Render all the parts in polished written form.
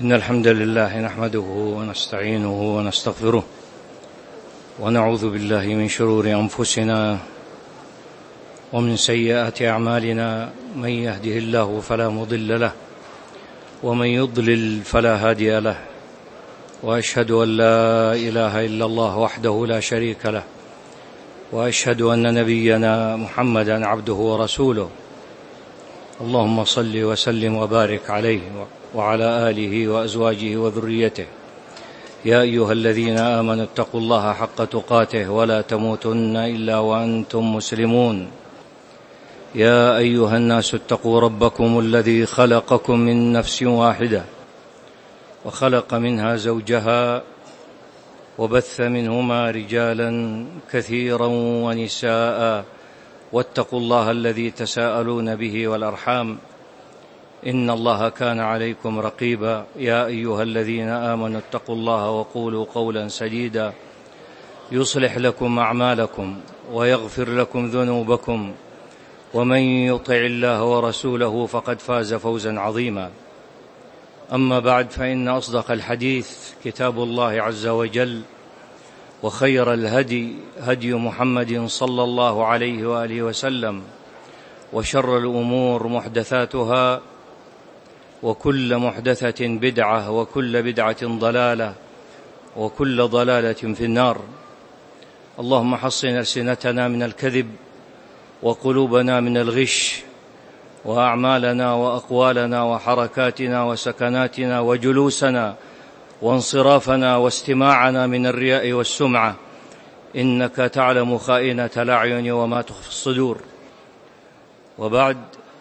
إن الحمد لله نحمده ونستعينه ونستغفره ونعوذ بالله من شرور أنفسنا ومن سيئات أعمالنا. من يهده الله فلا مضل له ومن يضلل فلا هادي له، وأشهد أن لا إله إلا الله وحده لا شريك له، وأشهد أن نبينا محمدا عبده ورسوله. اللهم صل وسلم وبارك عليه وعلى آله وأزواجه وذريته. يا أيها الذين آمنوا اتقوا الله حق تقاته ولا تموتن إلا وأنتم مسلمون. يا أيها الناس اتقوا ربكم الذي خلقكم من نفس واحدة وخلق منها زوجها وبث منهما رجالا كثيرا ونساء، واتقوا الله الذي تساءلون به والأرحام إن الله كان عليكم رقيبا. يا أيها الذين آمنوا اتقوا الله وقولوا قولا سديدا يصلح لكم أعمالكم ويغفر لكم ذنوبكم، ومن يطع الله ورسوله فقد فاز فوزا عظيما. أما بعد، فإن أصدق الحديث كتاب الله عز وجل، وخير الهدي هدي محمد صلى الله عليه وآله وسلم، وشر الأمور محدثاتها، وكل محدثة بدعة، وكل بدعة ضلالة، وكل ضلالة في النار. اللهم حصن ألسنتنا من الكذب، وقلوبنا من الغش، وأعمالنا وأقوالنا وحركاتنا وسكناتنا وجلوسنا وانصرافنا واستماعنا من الرياء والسمعة، إنك تعلم خائنة الأعين وما تخفي الصدور. وبعد،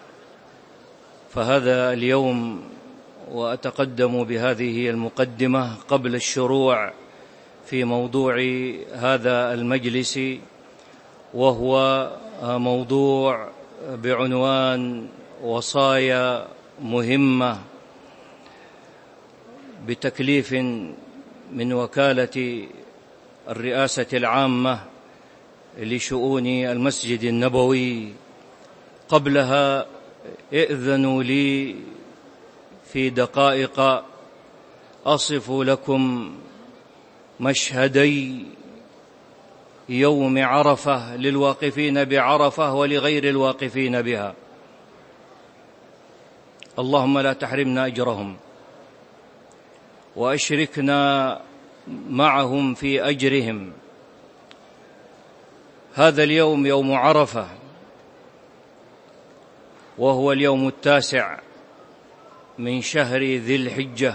فهذا اليوم وأتقدم بهذه المقدمة قبل الشروع في موضوع هذا المجلس، وهو موضوع بعنوان وصايا مهمة بتكليف من وكالة الرئاسة العامة لشؤون المسجد النبوي. قبلها ائذنوا لي في دقائق أصف لكم مشهدي يوم عرفة للواقفين بعرفة ولغير الواقفين بها. اللهم لا تحرمنا أجرهم وأشركنا معهم في أجرهم. هذا اليوم يوم عرفة، وهو اليوم 9 من شهر ذي الحجة.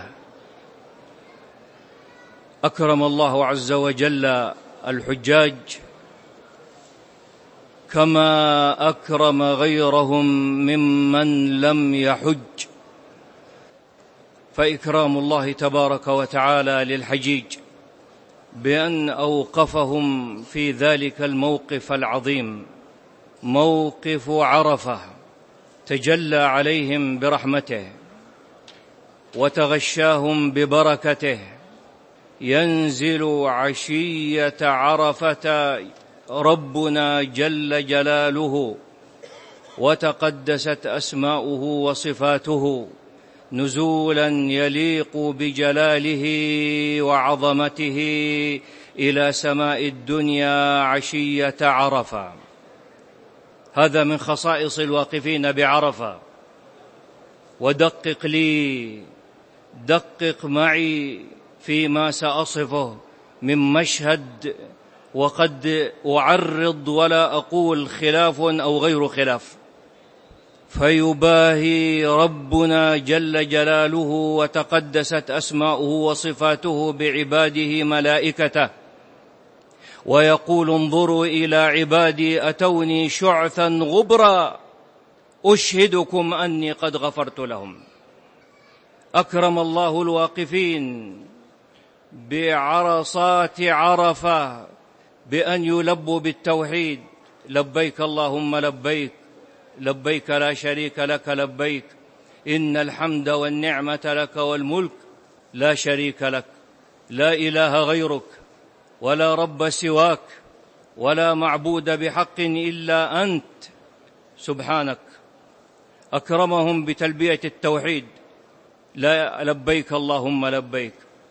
أكرم الله عز وجل الحجاج كما أكرم غيرهم ممن لم يحج، فإكرام الله تبارك وتعالى للحجيج بأن أوقفهم في ذلك الموقف العظيم، موقف عرفة، تجلى عليهم برحمته وتغشاهم ببركته. ينزل عشية عرفة ربنا جل جلاله وتقدست أسماؤه وصفاته نزولا يليق بجلاله وعظمته إلى سماء الدنيا عشية عرفة. هذا من خصائص الواقفين بعرفة. ودقق لي، دقق معي فيما سأصفه من مشهد، وقد أعرض ولا أقول خلاف أو غير خلاف. فيباهي ربنا جل جلاله وتقدست أسماؤه وصفاته بعباده ملائكته، ويقول: انظروا إلى عبادي أتوني شعثا غبرا أشهدكم أني قد غفرت لهم. أكرم الله الواقفين بعرصات عرفة بأن يلبوا بالتوحيد: لبيك اللهم لبيك، لبيك لا شريك لك لبيك، إن الحمد والنعمة لك والملك لا شريك لك، لا إله غيرك، ولا رب سواك، ولا معبود بحق إلا أنت سبحانك. أكرمهم بتلبية التوحيد لبيك اللهم لبيك.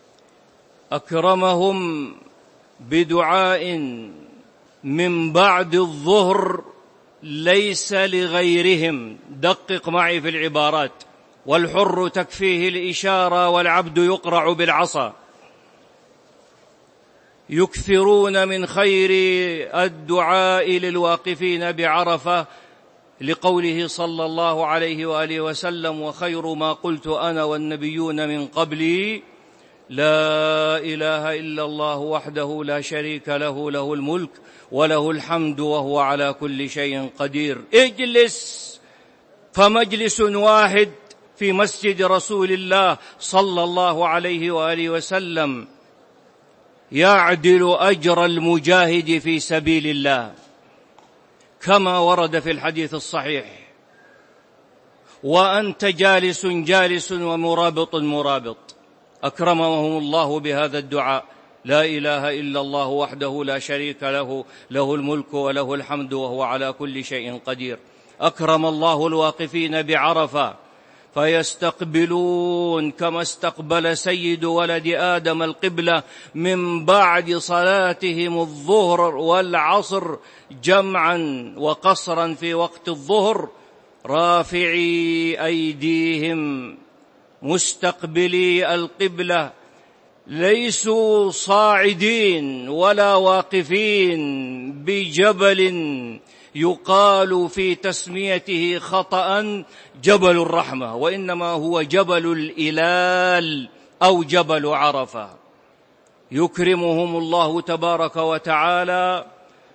أكرمهم بدعاء من بعد الظهر ليس لغيرهم. دقق معي في العبارات. والحر تكفيه الإشارة والعبد يقرع بالعصا. يكثرون من خير الدعاء للواقفين بعرفة، لقوله صلى الله عليه وآله وسلم: وخير ما قلت أنا والنبيون من قبلي لا إله إلا الله وحده لا شريك له، له الملك وله الحمد وهو على كل شيء قدير. اجلس، فمجلس واحد في مسجد رسول الله صلى الله عليه وآله وسلم يعدل أجر المجاهد في سبيل الله، كما ورد في الحديث الصحيح. وأنت جالس ومرابط. أكرمهم الله بهذا الدعاء: لا إله إلا الله وحده لا شريك له، له الملك وله الحمد وهو على كل شيء قدير. أكرم الله الواقفين بعرفة فيستقبلون كما استقبل سيد ولد آدم القبلة من بعد صلاتهم الظهر والعصر جمعا وقصرا في وقت الظهر، رافعي أيديهم مستقبلي القبلة، ليسوا صاعدين ولا واقفين بجبل يقال في تسميته خطأ جبل الرحمة، وإنما هو جبل الإلال أو جبل عرفة. يكرمهم الله تبارك وتعالى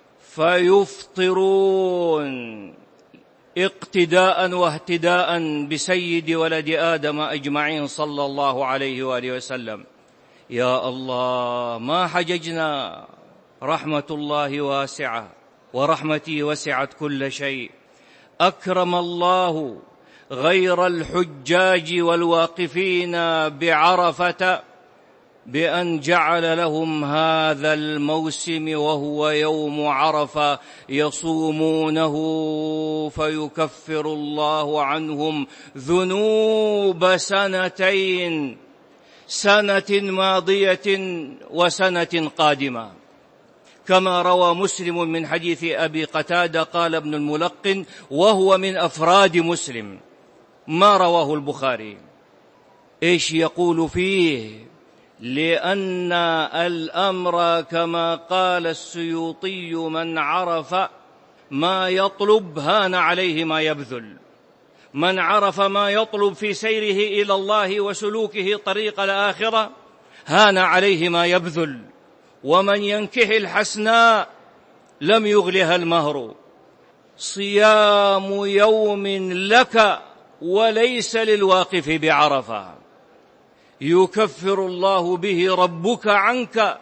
فيفطرون اقتداء واهتداء بسيد ولد آدم أجمعين صلى الله عليه وآله وسلم. يا الله، ما حججنا، رحمة الله واسعة ورحمتي وسعت كل شيء. أكرم الله غير الحجاج والواقفين بعرفة بأن جعل لهم هذا الموسم وهو يوم عرفة يصومونه فيكفر الله عنهم ذنوب سنتين، سنة ماضية وسنة قادمة، كما روى مسلم من حديث أبي قتادة قال ابن الملقن وهو من أفراد مسلم ما رواه البخاري. إيش يقول فيه؟ لأن الأمر كما قال السيوطي: من عرف ما يطلب هان عليه ما يبذل. من عرف ما يطلب في سيره إلى الله وسلوكه طريق الآخرة هان عليه ما يبذل. ومن ينكح الحسناء لم يغلها المهر. صيام يوم لك وليس للواقف بعرفة، يكفر الله به ربك عنك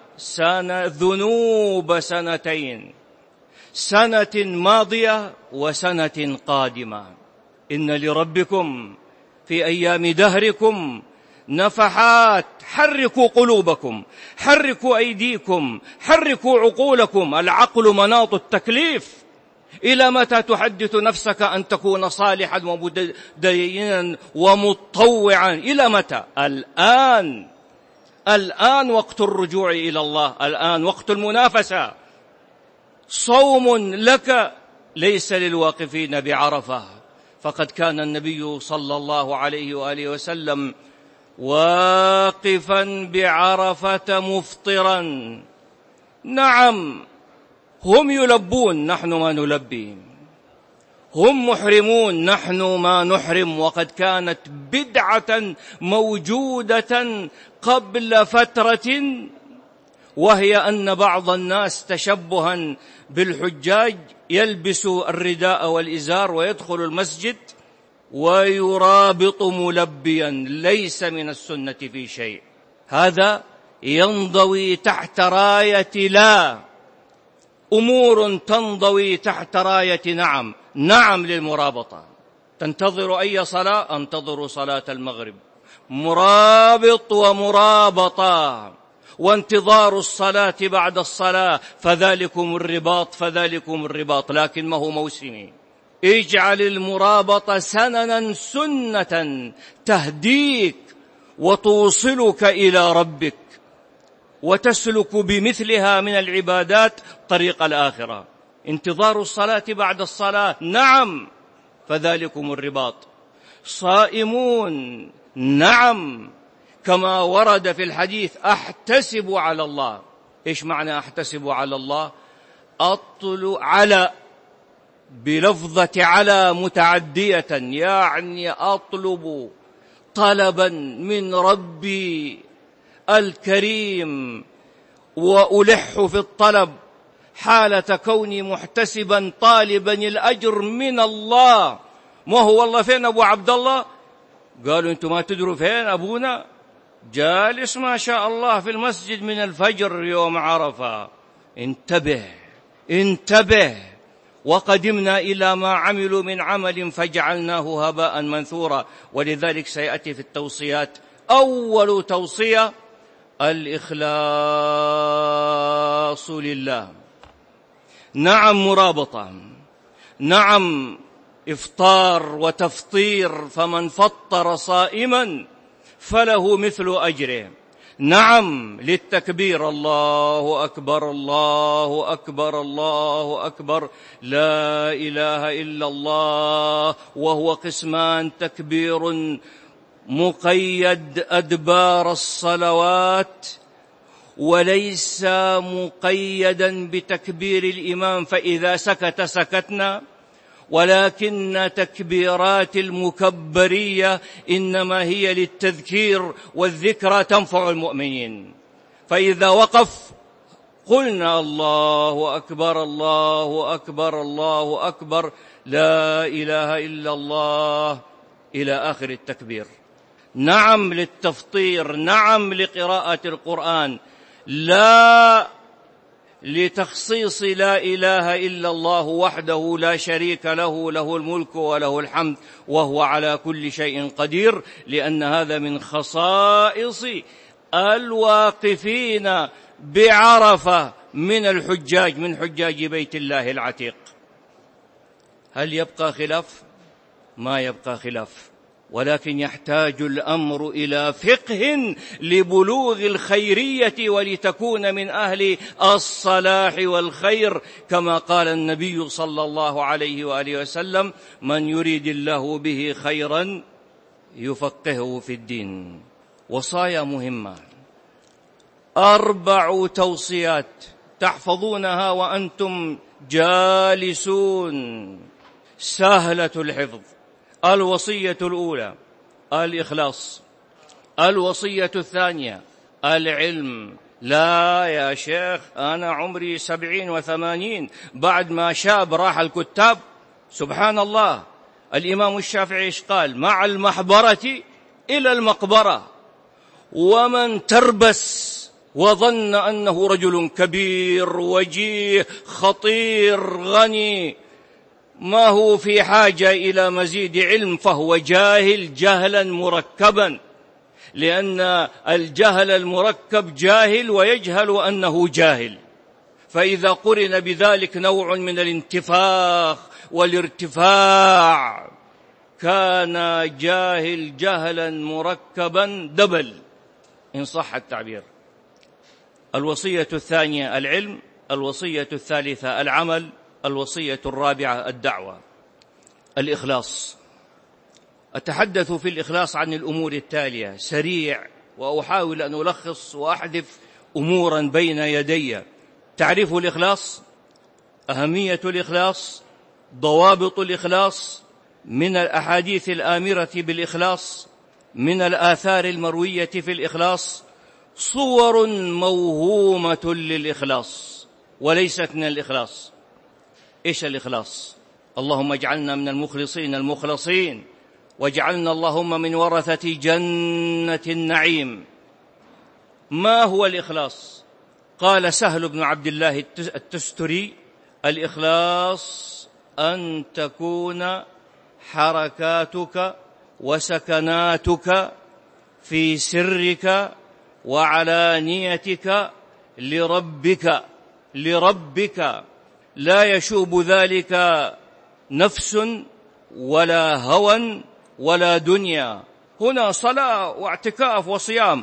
ذنوب سنتين، سنة ماضية وسنة قادمة. إن لربكم في أيام دهركم نفحات، حركوا قلوبكم، حركوا أيديكم، حركوا عقولكم. العقل مناط التكليف. إلى متى تحدث نفسك أن تكون صالحا ومدينا ومتطوعا؟ إلى متى؟ الآن وقت الرجوع إلى الله، الآن وقت المنافسة. صوم لك ليس للواقفين بعرفة. فقد كان النبي صلى الله عليه وآله وسلم واقفا بعرفة مفطرا. نعم، هم يلبون نحن ما نلبي، هم محرمون نحن ما نحرم. وقد كانت بدعة موجودة قبل فترة، وهي أن بعض الناس تشبها بالحجاج يلبس الرداء والإزار ويدخل المسجد ويرابط ملبيا. ليس من السنة في شيء. هذا ينضوي تحت راية لا، أمور تنضوي تحت راية نعم للمرابطة. تنتظر أي صلاة؟ انتظروا صلاة المغرب. مرابط ومرابطة، وانتظار الصلاة بعد الصلاة، فذلكم الرباط، لكن ما هو موسمي. اجعل المرابطة سننا سنة تهديك وتوصلك إلى ربك، وتسلك بمثلها من العبادات طريق الآخرة. انتظار الصلاة بعد الصلاة، نعم، فذلكم الرباط. صائمون، نعم، كما ورد في الحديث: أحتسب على الله. إيش معنى أحتسب على الله؟ على بلفظة على متعدية، يعني أطلب طلبا من ربي الكريم، وألح في الطلب حالة كوني محتسبا طالبا الأجر من الله. ما هو والله فين أبو عبد الله؟ قالوا أنتم ما تدروا فين أبونا؟ جالس ما شاء الله في المسجد من الفجر يوم عرفة. انتبه انتبه. وقدمنا إلى ما عملوا من عمل فجعلناه هباء منثورا. ولذلك سيأتي في التوصيات أول توصية الإخلاص لله. نعم مرابطة، نعم إفطار وتفطير، فمن فطر صائما فله مثل أجره. نعم للتكبير: الله أكبر الله أكبر الله أكبر، لا إله إلا الله. وهو قسمان: تكبير مقيد أدبار الصلوات، وليس مقيدا بتكبير الإمام فإذا سكت سكتنا، ولكن تكبيرات المكبرية إنما هي للتذكير، والذكرى تنفع المؤمنين. فإذا وقف قلنا: الله أكبر الله أكبر الله أكبر، لا إله إلا الله، إلى آخر التكبير. نعم للتفطير، نعم لقراءة القرآن، لا لتخصيص لا إله إلا الله وحده لا شريك له، له الملك وله الحمد وهو على كل شيء قدير، لأن هذا من خصائص الواقفين بعرفة من الحجاج، من حجاج بيت الله العتيق. هل يبقى خلاف؟ ما يبقى خلاف، ولكن يحتاج الأمر إلى فقه لبلوغ الخيرية ولتكون من أهل الصلاح والخير، كما قال النبي صلى الله عليه وآله وسلم: من يريد الله به خيرا يفقهه في الدين. وصايا مهمة، 4 توصيات تحفظونها وأنتم جالسون، سهلة الحفظ. الوصية الأولى الإخلاص. الوصية الثانية العلم. لا يا شيخ أنا عمري 70 و80، بعد ما شاب راح الكتاب. سبحان الله، الإمام الشافعي إيش قال؟ مع المحبرة إلى المقبرة. ومن تربس وظن أنه رجل كبير وجيه خطير غني ما هو في حاجة إلى مزيد علم فهو جاهل جهلا مركبا، لأن الجهل المركب جاهل ويجهل أنه جاهل، فإذا قرن بذلك نوع من الانتفاخ والارتفاع كان جاهل جهلا مركبا دبل إن صح التعبير. الوصية الثانية العلم، الوصية الثالثة العمل، الوصية الرابعة الدعوة. الإخلاص. أتحدث في الإخلاص عن الأمور التالية سريع، وأحاول أن ألخص وأحذف أمورا بين يدي. تعريف الإخلاص، أهمية الإخلاص، ضوابط الإخلاص، من الأحاديث الآمرة بالإخلاص، من الآثار المروية في الإخلاص، صور موهومة للإخلاص وليست من الإخلاص. إيش الإخلاص؟ اللهم اجعلنا من المخلصين المخلصين، واجعلنا اللهم من ورثة جنة النعيم. ما هو الإخلاص؟ قال سهل بن عبد الله التستري: الإخلاص أن تكون حركاتك وسكناتك في سرك وعلانيتك لربك لا يشوب ذلك نفس ولا هوى ولا دنيا هنا صلاة واعتكاف وصيام.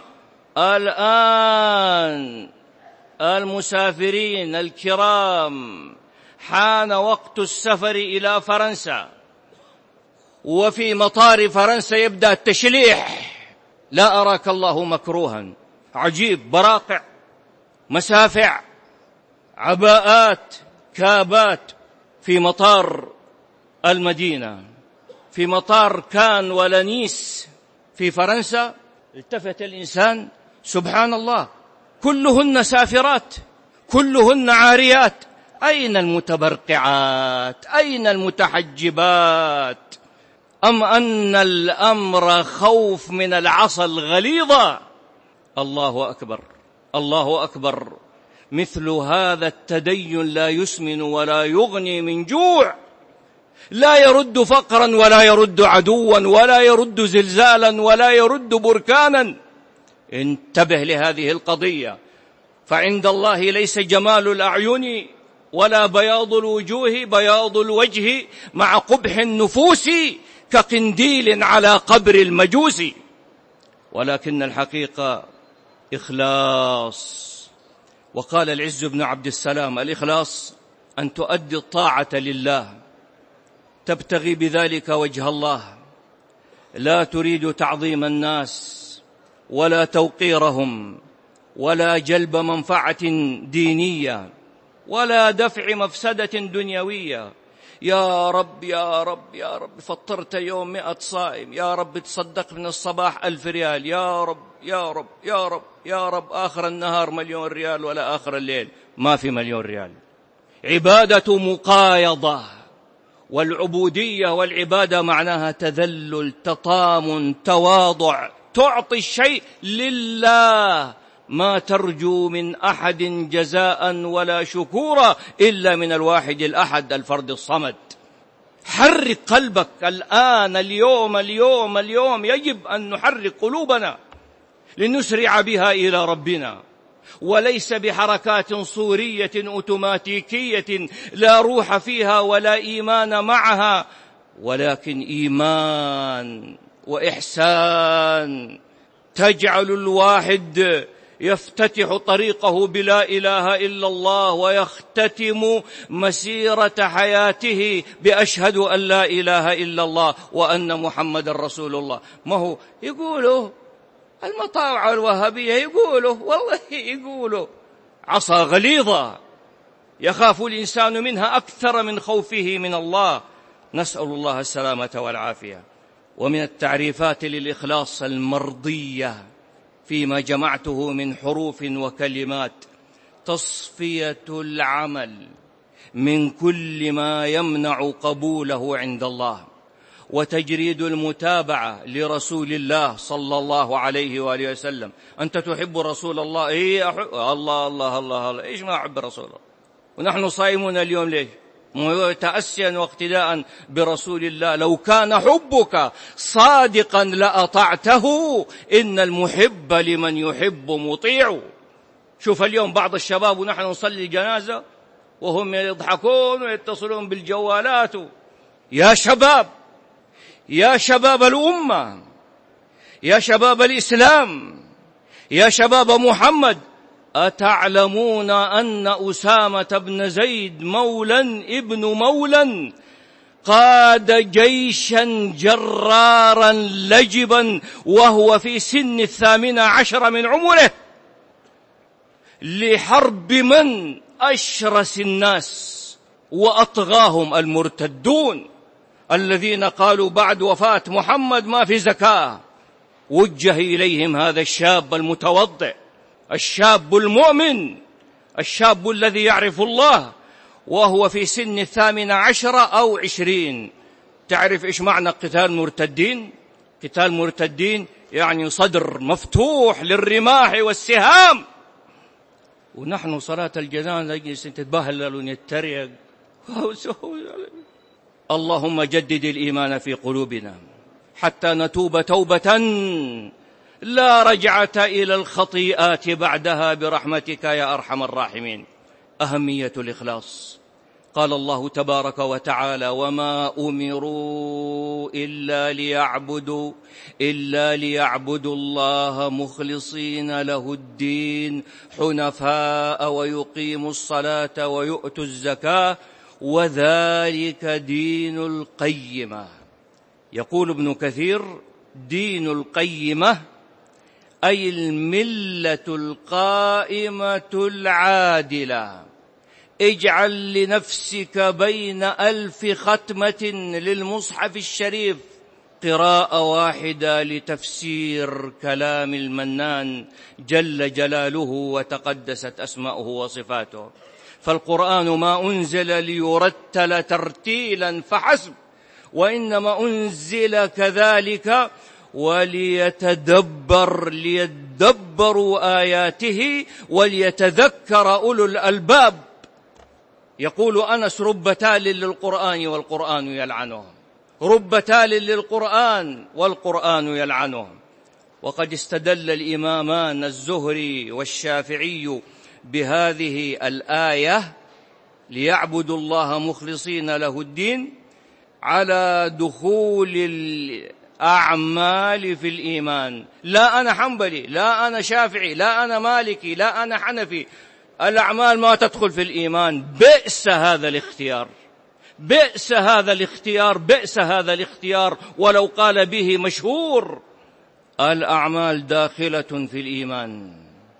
الآن المسافرين الكرام حان وقت السفر إلى فرنسا، وفي مطار فرنسا يبدأ التشليح. لا أراك الله مكروها. عجيب، براقع، مسافع، عباءات، كابات في مطار المدينة، في مطار كان ولا نيس في فرنسا. التفت الإنسان، سبحان الله، كلهن سافرات، كلهن عاريات. أين المتبرقعات؟ أين المتحجبات؟ أم أن الأمر خوف من العصا الغليظة؟ الله أكبر، الله أكبر. مثل هذا التدين لا يسمن ولا يغني من جوع، لا يرد فقرا ولا يرد عدوا ولا يرد زلزالا ولا يرد بركانا. انتبه لهذه القضية، فعند الله ليس جمال الأعين ولا بياض الوجوه، بياض الوجه مع قبح النفوس كقنديل على قبر المجوس، ولكن الحقيقة إخلاص. وقال العز بن عبد السلام: الإخلاص أن تؤدي الطاعة لله تبتغي بذلك وجه الله، لا تريد تعظيم الناس ولا توقيرهم ولا جلب منفعة دينية ولا دفع مفسدة دنيوية. يا رب يا رب يا رب، فطرت يوم 100 صائم، يا رب تصدق من الصباح 1000 ريال، يا رب يا رب يا رب يا رب، آخر النهار 1,000,000 ريال، ولا آخر الليل ما في 1,000,000 ريال. عبادة مقايضة، والعبودية والعبادة معناها تذلل، تطامن، تواضع، تعطي الشيء لله، ما ترجو من أحد جزاء ولا شكورا إلا من الواحد الأحد الفرد الصمد. حرك قلبك الآن، اليوم اليوم اليوم يجب أن نحرك قلوبنا لنسرع بها إلى ربنا، وليس بحركات صورية أوتوماتيكية لا روح فيها ولا إيمان معها، ولكن إيمان وإحسان تجعل الواحد يفتتح طريقه بلا إله إلا الله، ويختتم مسيرة حياته بأشهد أن لا إله إلا الله وأن محمد رسول الله. ما هو يقولوا المطاوعة الوهابية، يقولوا والله يقولوا عصا غليظة يخاف الإنسان منها أكثر من خوفه من الله. نسأل الله السلامة والعافية. ومن التعريفات للإخلاص المرضية فيما جمعته من حروف وكلمات: تصفية العمل من كل ما يمنع قبوله عند الله، وتجريد المتابعة لرسول الله صلى الله عليه وآله وسلم. أنت تحب رسول الله؟ إيه أحب الله الله الله الله. إيش ما أحب رسول الله؟ ونحن صائمون اليوم ليش؟ تأسيا واقتداء برسول الله. لو كان حبك صادقا لأطعته، إن المحب لمن يحب مطيع. شوف اليوم بعض الشباب ونحن نصلي جنازة وهم يضحكون ويتصلون بالجوالات. يا شباب، يا شباب الأمة، يا شباب الإسلام، يا شباب محمد، أتعلمون أن أسامة بن زيد مولا ابن مولا قاد جيشا جرارا لجبا وهو في سن 18 من عمره لحرب من أشرس الناس وأطغاهم المرتدون الذين قالوا بعد وفاة محمد ما في زكاة. وجه إليهم هذا الشاب المتوضئ، الشاب المؤمن، الشاب الذي يعرف الله، وهو في سن 18 أو 20. تعرف إيش معنى قتال مرتدين؟ قتال مرتدين يعني صدر مفتوح للرماح والسهام. ونحن صلاة الجنازة نجلس نتبهلل ونتريق. اللهم جدد الإيمان في قلوبنا حتى نتوب توبة لا رجعة إلى الخطيئات بعدها برحمتك يا أرحم الراحمين. أهمية الإخلاص. قال الله تبارك وتعالى: وما أمروا إلا ليعبدوا الله مخلصين له الدين حنفاء ويقيموا الصلاة ويؤتوا الزكاة وذلك دين القيمة. يقول ابن كثير: دين القيمة أي الملة القائمة العادلة. اجعل لنفسك بين 1000 ختمة للمصحف الشريف قراءة واحدة لتفسير كلام المنان جل جلاله وتقدست أسماؤه وصفاته. فالقرآن ما أنزل ليرتل ترتيلا فحسب، وإنما أنزل كذلك ليدبروا آياته وليتذكر أولو الألباب. يقول أنس: رب تال للقرآن والقرآن يلعنه، رب تال للقرآن والقرآن يلعنه. وقد استدل الإمامان الزهري والشافعي بهذه الآية ليعبدوا الله مخلصين له الدين على دخول الأعمال في الإيمان. لا أنا حنبلي، لا أنا شافعي، لا أنا مالكي، لا أنا حنفي، الأعمال ما تدخل في الإيمان. بئس هذا الاختيار، بئس هذا الاختيار، بئس هذا الاختيار ولو قال به مشهور. الأعمال داخلة في الإيمان،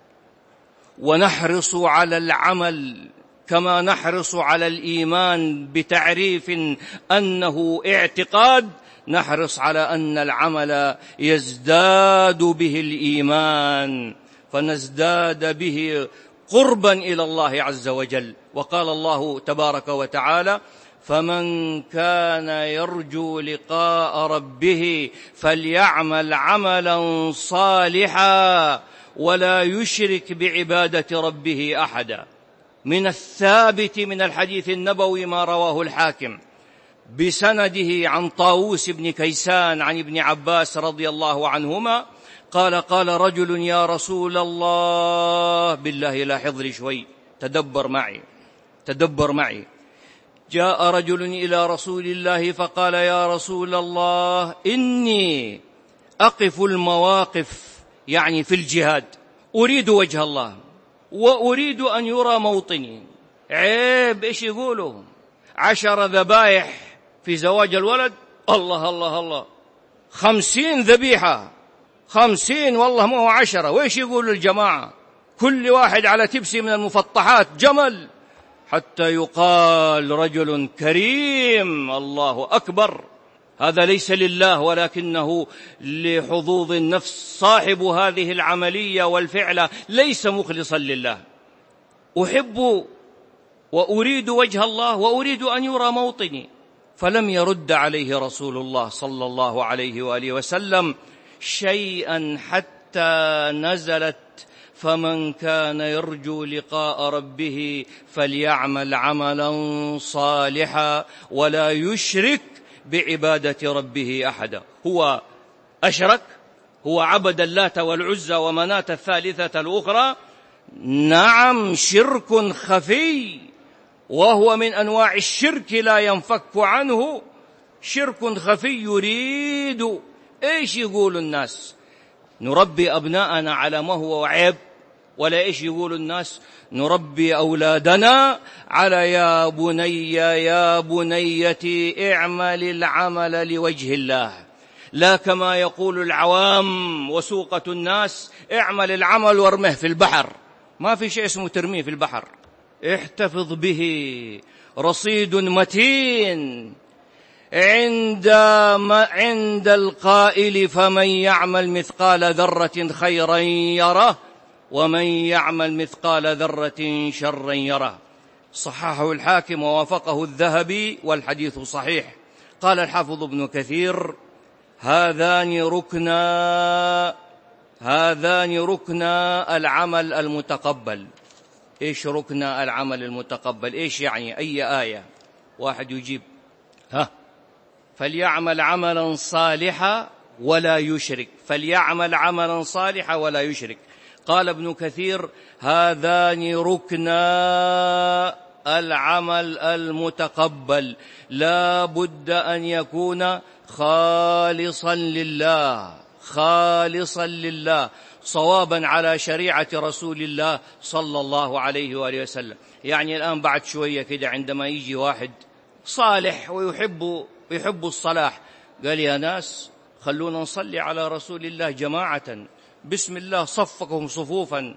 ونحرص على العمل كما نحرص على الإيمان بتعريف أنه اعتقاد، نحرص على أن العمل يزداد به الإيمان، فنزداد به قربا إلى الله عز وجل. وقال الله تبارك وتعالى: فمن كان يرجو لقاء ربه فليعمل عملا صالحا ولا يشرك بعبادة ربه أحدا. من الثابت من الحديث النبوي ما رواه الحاكم بسنده عن طاووس بن كيسان عن ابن عباس رضي الله عنهما قال: قال رجل: يا رسول الله، بالله لاحظ لي شوي، تدبر معي. جاء رجل إلى رسول الله فقال: يا رسول الله، إني أقف المواقف، يعني في الجهاد، أريد وجه الله وأريد أن يرى موطني. عيب إيش يقولوا؟ 10 ذبائح في زواج الولد، الله الله الله، 50 ذبيحة، 50 والله ما هو 10. وإيش يقولوا الجماعة؟ كل واحد على تبسي من المفطحات جمل، حتى يقال رجل كريم، الله أكبر. هذا ليس لله ولكنه لحظوظ النفس. صاحب هذه العملية والفعلة ليس مخلصا لله. أحب وأريد وجه الله وأريد أن يرى موطني. فلم يرد عليه رسول الله صلى الله عليه وآله وسلم شيئا حتى نزلت: فمن كان يرجو لقاء ربه فليعمل عملا صالحا ولا يشرك بعبادة ربه أحدا. هو أشرك؟ هو عبد اللات والعزى ومناة الثالثة الأخرى؟ نعم، شرك خفي، وهو من أنواع الشرك لا ينفك عنه، شرك خفي. يريد إيش يقول الناس؟ نربي أبناءنا على ما هو عيب، ولا إيش يقول الناس؟ نربي أولادنا على يا بني يا بنيتي اعمل العمل لوجه الله، لا كما يقول العوام وسوقة الناس: اعمل العمل وارمه في البحر. ما في شيء اسمه ترميه في البحر، احتفظ به، رصيد متين عند القائل: فمن يعمل مثقال ذرة خيرا يره ومن يعمل مثقال ذرة شرا يره. صححه الحاكم ووافقه الذهبي والحديث صحيح. قال الحافظ ابن كثير: هذان ركنا العمل المتقبل. إيش ركن العمل المتقبل؟ إيش يعني؟ أي آية؟ واحد يجيب. فليعمل عملا صالحا ولا يشرك، فليعمل عملا صالحا ولا يشرك. قال ابن كثير: هذان ركنا العمل المتقبل لا بد أن يكون خالصا لله، خالصا لله، صوابا على شريعة رسول الله صلى الله عليه وآله وسلم. يعني الآن بعد شوية كده عندما يجي واحد صالح ويحب الصلاح، قال يا ناس خلونا نصلي على رسول الله جماعة، بسم الله صفكم صفوفا،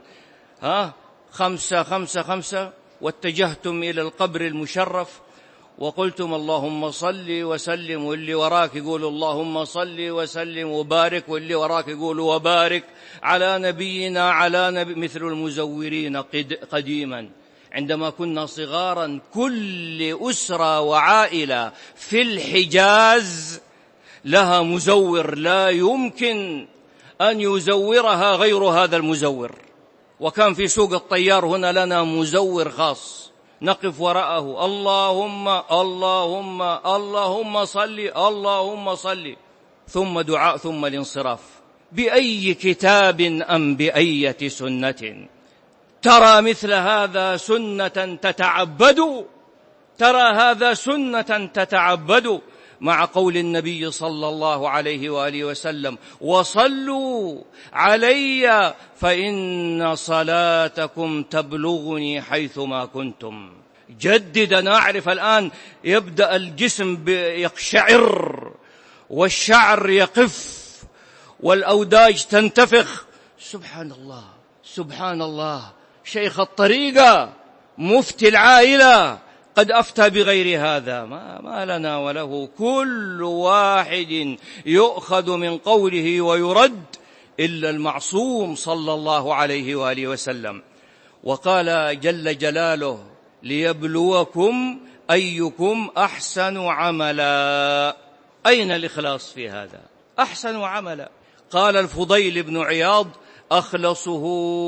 5 5 5، واتجهتم إلى القبر المشرف وقلتم اللهم صل وسلم، واللي وراك يقولوا اللهم صل وسلم وبارك، واللي وراك يقولوا وبارك على نبينا على نبي، مثل المزورين قديما عندما كنا صغارا. كل أسرة وعائلة في الحجاز لها مزور لا يمكن أن يزورها غير هذا المزور، وكان في سوق الطيار هنا لنا مزور خاص نقف وراءه، اللهم اللهم اللهم صل اللهم صل، ثم دعاء ثم الانصراف. بأي كتاب أم بأية سنة ترى مثل هذا سنة تتعبد؟ ترى هذا سنة تتعبد مع قول النبي صلى الله عليه وآله وسلم وصلوا علي فإن صلاتكم تبلغني حيثما كنتم. جدد. نعرف الآن يبدأ الجسم يقشعر والشعر يقف والأوداج تنتفخ. سبحان الله سبحان الله، شيخ الطريقة مفتي العائلة قد أفتى بغير هذا، ما لنا وله، كل واحد يؤخذ من قوله ويرد إلا المعصوم صلى الله عليه وآله وسلم. وقال جل جلاله ليبلوكم أيكم أحسن عملا. أين الإخلاص في هذا؟ أحسن عملا. قال الفضيل بن عياض أخلصه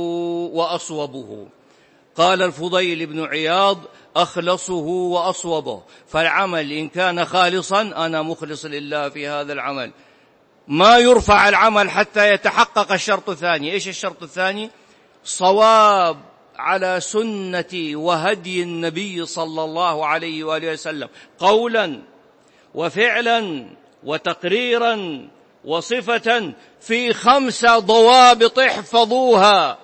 وأصوبه. قال الفضيل بن عياض أخلصه وأصوبه. فالعمل إن كان خالصا أنا مخلص لله في هذا العمل، ما يرفع العمل حتى يتحقق الشرط الثاني. إيش الشرط الثاني؟ صواب على سنة وهدي النبي صلى الله عليه وآله وسلم، قولا وفعلا وتقريرا وصفة، في 5 ضوابط احفظوها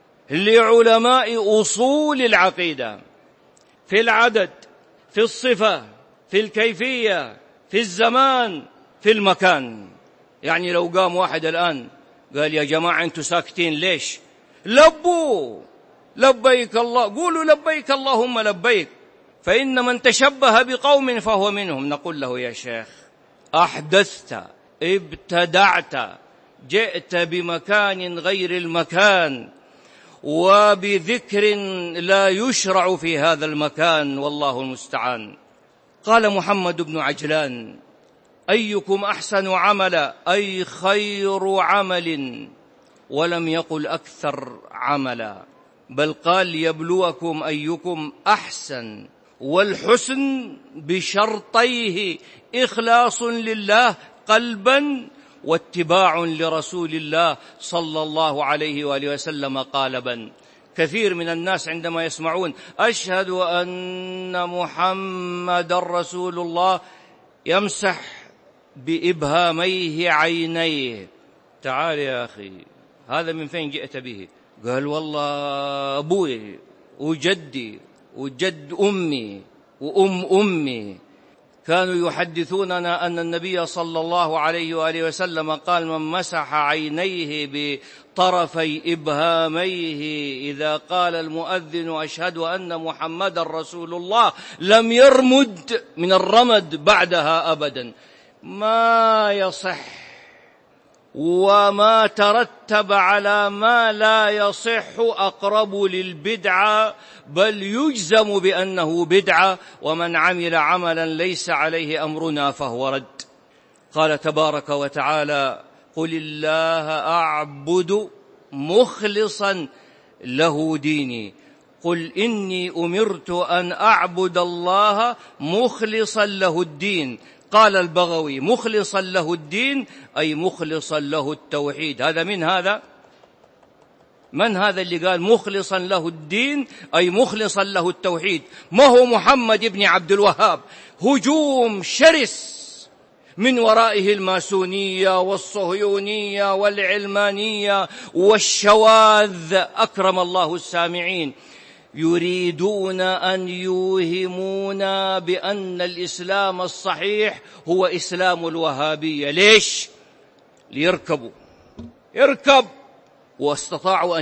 لعلماء أصول العقيدة: في العدد، في الصفة، في الكيفية، في الزمان، في المكان. يعني لو قام واحد الآن قال يا جماعة أنتوا ساكتين ليش؟ لبوا لبيك الله، قولوا لبيك اللهم لبيك، فإن من تشبه بقوم فهو منهم. نقول له يا شيخ أحدثت، ابتدعت، جئت بمكان غير المكان وبذكر لا يشرع في هذا المكان، والله المستعان. قال محمد بن عجلان أيكم أحسن عملا، أي خير عمل، ولم يقل أكثر عملا، بل قال يبلوكم أيكم أحسن. والحسن بشرطيه: إخلاص لله قلبا، واتباع لرسول الله صلى الله عليه وآله وسلم قالبا. كثير من الناس عندما يسمعون أشهد أن محمد رسول الله يمسح بإبهاميه عينيه. تعال يا أخي، هذا من فين جئت به؟ قال والله أبوي وجدي وجد أمي وأم أمي كانوا يحدثوننا أن النبي صلى الله عليه وآله وسلم قال من مسح عينيه بطرفي إبهاميه إذا قال المؤذن أشهد أن محمد رسول الله لم يرمد من الرمد بعدها أبدا. ما يصح، وما ترتب على ما لا يصح أقرب للبدعة، بل يجزم بأنه بدعة، ومن عمل عملا ليس عليه أمرنا فهو رد. قال تبارك وتعالى قل الله أعبد مخلصا له ديني، قل إني أمرت أن أعبد الله مخلصا له الدين. قال البغوي مخلصا له الدين أي مخلصا له التوحيد. هذا من هذا من هذا اللي قال مخلصا له الدين أي مخلصا له التوحيد؟ ما هو محمد بن عبد الوهاب. هجوم شرس من ورائه الماسونية والصهيونية والعلمانية والشواذ، أكرم الله السامعين، يريدون أن يوهمونا بأن الإسلام الصحيح هو إسلام الوهابية. ليش؟ ليركبوا. واستطاعوا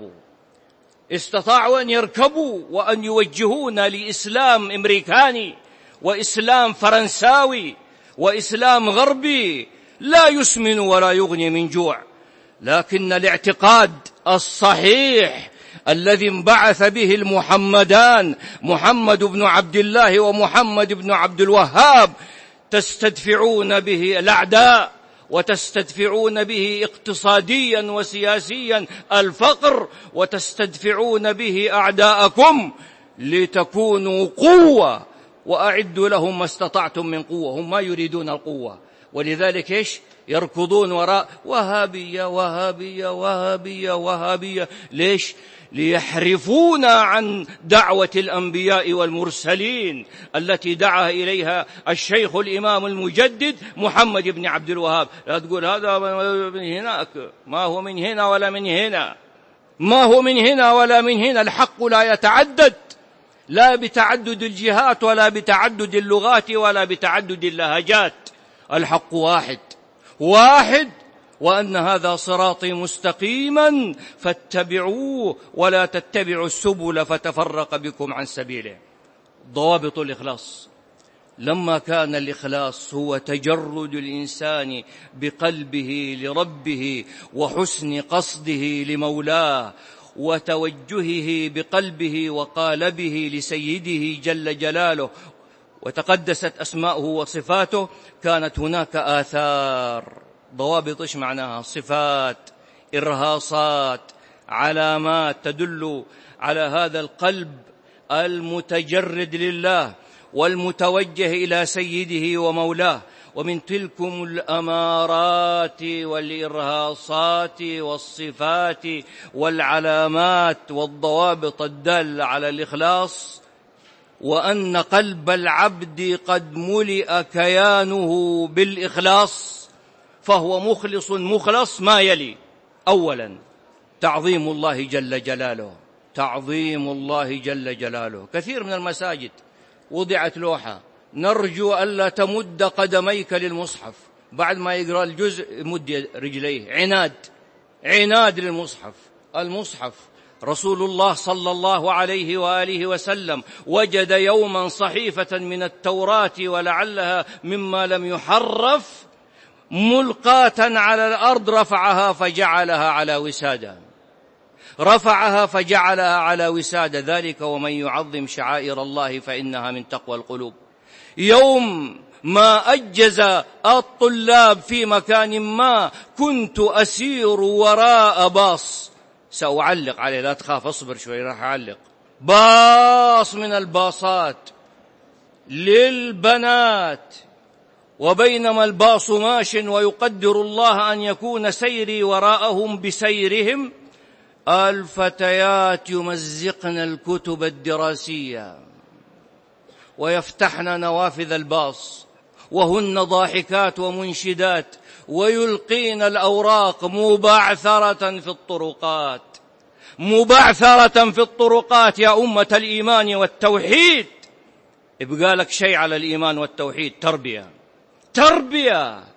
أن يركبوا وأن يوجهونا لإسلام أمريكاني وإسلام فرنساوي وإسلام غربي لا يسمن ولا يغني من جوع. لكن الاعتقاد الصحيح الذي انبعث به المحمدان، محمد بن عبد الله ومحمد بن عبد الوهاب، تستدفعون به الأعداء وتستدفعون به اقتصاديا وسياسيا الفقر، وتستدفعون به أعداءكم لتكونوا قوة، وأعدوا لهم ما استطعتم من قوة. هم ما يريدون القوة، ولذلك إيش؟ يركضون وراء وهابية وهابية وهابية وهابية. ليش؟ ليحرفونا عن دعوة الأنبياء والمرسلين التي دعا إليها الشيخ الإمام المجدد محمد بن عبد الوهاب. لا تقول هذا من هناك، ما هو من هنا ولا من هنا، ما هو من هنا ولا من هنا. الحق لا يتعدد، لا بتعدد الجهات ولا بتعدد اللغات ولا بتعدد اللهجات. الحق واحد، وأن هذا صراطي مستقيما فاتبعوه ولا تتبعوا السبل فتفرق بكم عن سبيله. ضوابط الإخلاص: لما كان الإخلاص هو تجرد الإنسان بقلبه لربه وحسن قصده لمولاه وتوجهه بقلبه وقالبه لسيده جل جلاله وتقدست أسماؤه وصفاته، كانت هناك آثار. ضوابط إيش معناها؟ صفات، إرهاصات، علامات تدل على هذا القلب المتجرد لله والمتوجه إلى سيده ومولاه. ومن تلكم الأمارات والإرهاصات والصفات والعلامات والضوابط الدالة على الإخلاص، وأن قلب العبد قد ملئ كيانه بالإخلاص فهو مخلص ما يلي: أولا تعظيم الله جل جلاله، تعظيم الله جل جلاله. كثير من المساجد وضعت لوحة: نرجو ألا تمد قدميك للمصحف. بعد ما يقرأ الجزء يمد رجليه. عناد للمصحف. المصحف رسول الله صلى الله عليه وآله وسلم وجد يوما صحيفة من التوراة ولعلها مما لم يحرف ملقاة على الأرض، رفعها فجعلها على وسادة. ذلك ومن يعظم شعائر الله فإنها من تقوى القلوب. يوم ما أجز الطلاب في مكان ما كنت أسير وراء باص، سأعلق عليه لا تخاف، اصبر شوي راح أعلق. باص من الباصات للبنات، وبينما الباص ماش ويقدر الله أن يكون سيري وراءهم بسيرهم، الفتيات يمزقن الكتب الدراسية ويفتحن نوافذ الباص وهن ضاحكات ومنشدات، ويلقين الأوراق مبعثرة في الطرقات. يا أمة الإيمان والتوحيد، يبقى لك شيء على الإيمان والتوحيد: تربية.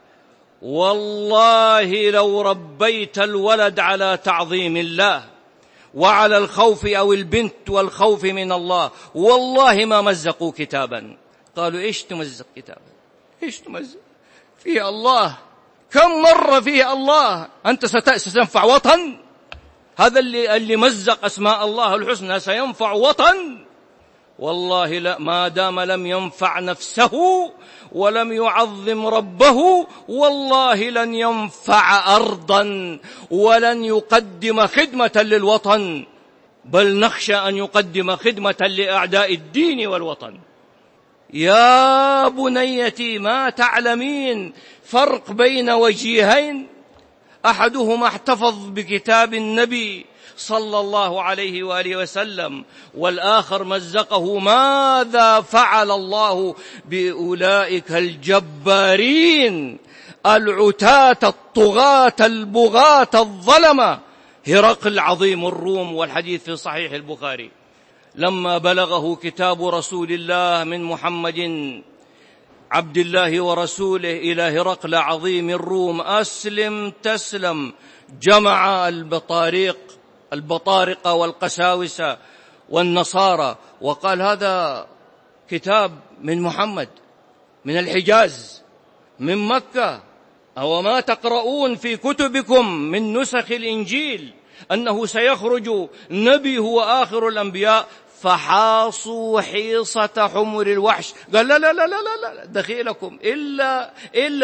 والله لو ربيت الولد على تعظيم الله وعلى الخوف أو البنت والخوف من الله، والله ما مزقوا كتابا. قالوا: إيش تمزق كتابا؟ إيش تمزق فيه الله؟ كم مرة فيه الله؟ أنت ستنفع وطن؟ هذا اللي مزق أسماء الله الحسنى سينفع وطن؟ والله لا، ما دام لم ينفع نفسه ولم يعظم ربه والله لن ينفع أرضا ولن يقدم خدمة للوطن، بل نخشى أن يقدم خدمة لأعداء الدين والوطن. يا بنيتي ما تعلمين فرق بين وجيهين؟ أحدهما احتفظ بكتاب النبي صلى الله عليه وآله وسلم، والآخر مزقه. ماذا فعل الله بأولئك الجبارين العتاة الطغاة البغاة الظلمة؟ هرقل عظيم الروم، والحديث في صحيح البخاري، لما بلغه كتاب رسول الله من محمد عبد الله ورسوله إلى هرقل عظيم الروم: أسلم تسلم، جمع البطارقة والقساوسة والنصارى وقال: هذا كتاب من محمد، من الحجاز، من مكة، أو ما تقرؤون في كتبكم من نسخ الإنجيل أنه سيخرج نبي هو آخر الأنبياء؟ فحاصوا حيصة حمر الوحش. قال: لا لا لا لا لا دخيلكم إلا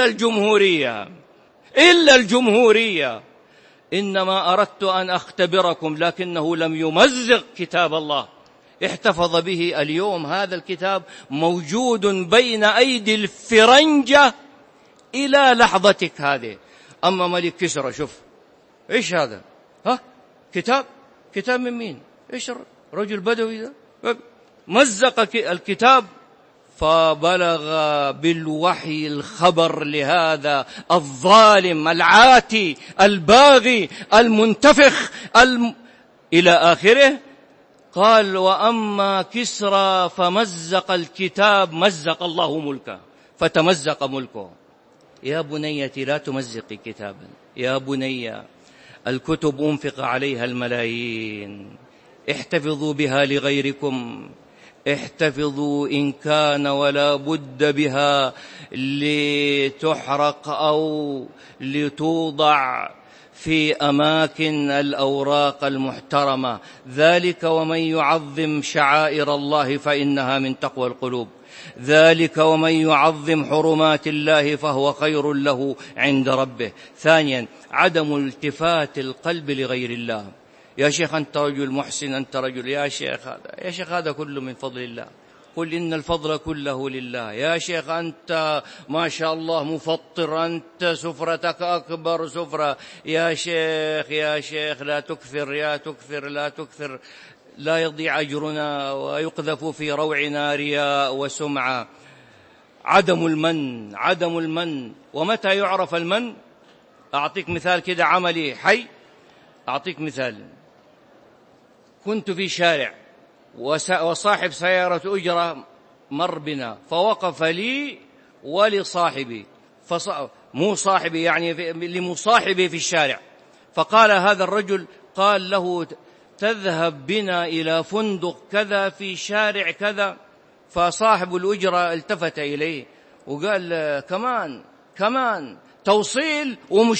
الجمهورية، إنما أردت أن أختبركم، لكنه لم يمزق كتاب الله، احتفظ به. اليوم هذا الكتاب موجود بين أيدي الفرنجة إلى لحظتك هذه. أما ملك كسرى، شوف إيش هذا؟ كتاب من مين؟ إيش رجل بدوي ده مزق الكتاب، فبلغ بالوحي الخبر لهذا الظالم العاتي الباغي المنتفخ إلى آخره. قال: وأما كسرى فمزق الكتاب مزق الله ملكه، فتمزق ملكه. يا بنيتي لا تمزقي كتابا، يا بني الكتب أنفق عليها الملايين، احتفظوا بها لغيركم، احتفظوا إن كان ولا بد بها لتحرق أو لتوضع في أماكن الأوراق المحترمة. ذلك ومن يعظم شعائر الله فإنها من تقوى القلوب، ذلك ومن يعظم حرمات الله فهو خير له عند ربه. ثانيا، عدم التفات القلب لغير الله. يا شيخ أنت رجل محسن، أنت رجل، يا شيخ هذا كله من فضل الله، قل إن الفضل كله لله. يا شيخ أنت ما شاء الله مفطر، أنت سفرتك أكبر سفرة. يا شيخ لا تكثر، لا يضيع أجرنا ويقذف في روعنا رياء وسمعة. عدم المن. ومتى يعرف المن؟ أعطيك مثال كده عملي حي. أعطيك مثال: كنت في شارع وصاحب سيارة أجرة مر بنا، فوقف لي ولصاحبي، مو صاحبي يعني لمصاحبي في الشارع، فقال هذا الرجل، قال له: تذهب بنا إلى فندق كذا في شارع كذا. فصاحب الأجرة التفت إليه وقال: كمان توصيل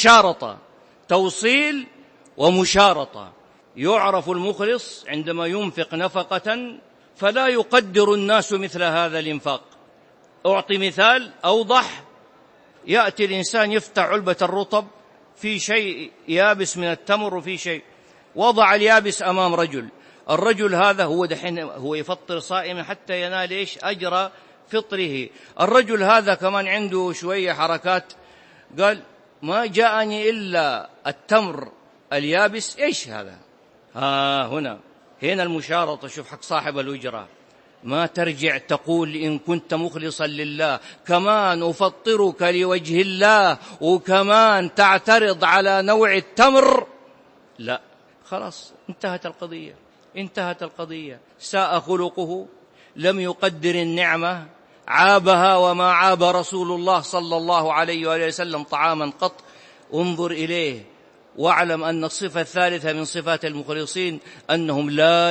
ومشارطة. يعرف المخلص عندما ينفق نفقة فلا يقدر الناس مثل هذا الإنفاق. أعطي مثال أوضح: يأتي الإنسان يفتح علبة الرطب، في شيء يابس من التمر وفي شيء، وضع اليابس أمام رجل، الرجل هذا هو يفطر صائما حتى ينال إيش؟ أجر فطره. الرجل هذا كمان عنده شوية حركات، قال: ما جاءني إلا التمر اليابس. إيش هذا؟ هنا المشارطة. شوف حق صاحب الأجرة، ما ترجع تقول إن كنت مخلصا لله كمان أفطرك لوجه الله، وكمان تعترض على نوع التمر. لا، خلاص انتهت القضية. ساء خلقه، لم يقدر النعمة، عابها وما عاب رسول الله صلى الله عليه وآله وسلم طعاما قط. انظر إليه واعلم أن الصفة الثالثة من صفات المخلصين أنهم لا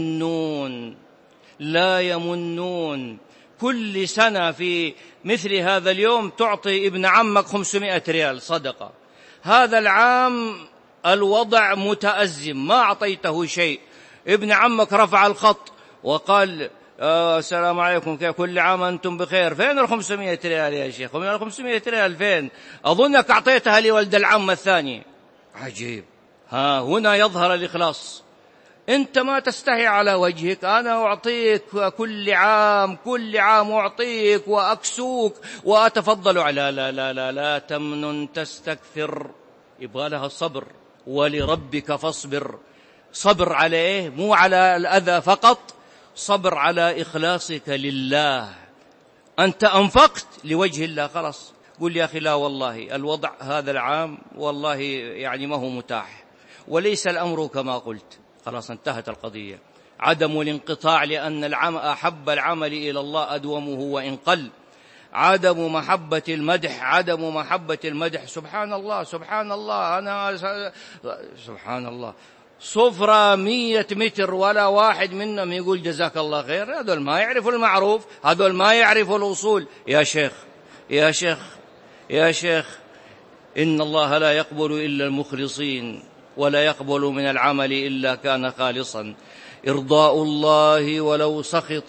يمنون. كل سنة في مثل هذا اليوم تعطي ابن عمك 500 ريال صدقة. هذا العام الوضع متأزم، ما أعطيته شيء. ابن عمك رفع الخط وقال: السلام عليكم، كل عام أنتم بخير. فين 500 ريال يا شيخ؟ 500 ريال فين؟ أظنك أعطيتها لولد العم الثاني. عجيب. هنا يظهر الإخلاص. أنت ما تستحي على وجهك، أنا أعطيك كل عام أعطيك وأكسوك وأتفضل على لا تمنن تستكثر. يبغى لها صبر. ولربك فاصبر. صبر على إيه؟ مو على الأذى فقط، صبر على إخلاصك لله. أنت أنفقت لوجه الله، خلاص قل يا أخي لا والله الوضع هذا العام والله يعني ما هو متاح، وليس الأمر كما قلت، خلاص انتهت القضية. عدم الانقطاع، لأن أحب العمل إلى الله أدومه وإن قل. عدم محبة المدح، عدم محبة المدح. سبحان الله سبحان الله، سبحان الله، صفرة 100 متر ولا واحد منهم يقول جزاك الله خير. هذول ما يعرفوا المعروف، هذول ما يعرفوا الأصول. يا شيخ يا شيخ يا شيخ، إن الله لا يقبل إلا المخلصين، ولا يقبل من العمل إلا كان خالصا. إرضاء الله ولو سخط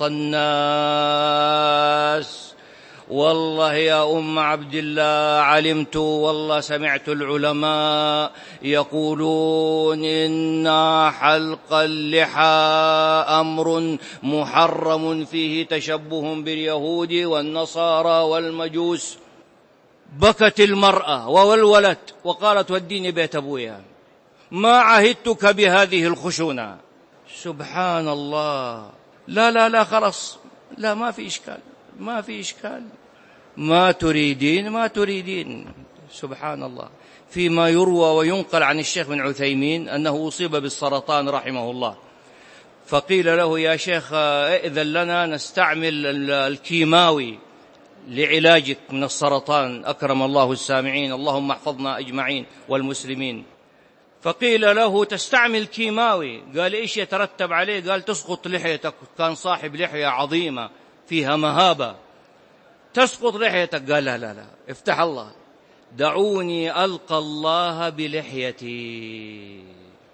الناس. والله يا أم عبد الله علمت، والله سمعت العلماء يقولون إن حلق اللحى أمر محرم فيه تشبه باليهود والنصارى والمجوس. بكت المرأة وولولت وقالت وديني بيت أبويا، ما عهدتك بهذه الخشونة. سبحان الله. لا لا لا خلاص، لا ما في إشكال، ما في إشكال، ما تريدين ما تريدين. سبحان الله. فيما يروى وينقل عن الشيخ بن عثيمين أنه أصيب بالسرطان رحمه الله، فقيل له يا شيخ ائذن لنا نستعمل الكيماوي لعلاجك من السرطان، أكرم الله السامعين، اللهم احفظنا أجمعين والمسلمين. فقيل له تستعمل كيماوي، قال إيش يترتب عليه؟ قال تسقط لحيتك. كان صاحب لحية عظيمة فيها مهابة، تسقط لحيتك. قال لا لا لا، افتح الله، دعوني ألقى الله بلحيتي.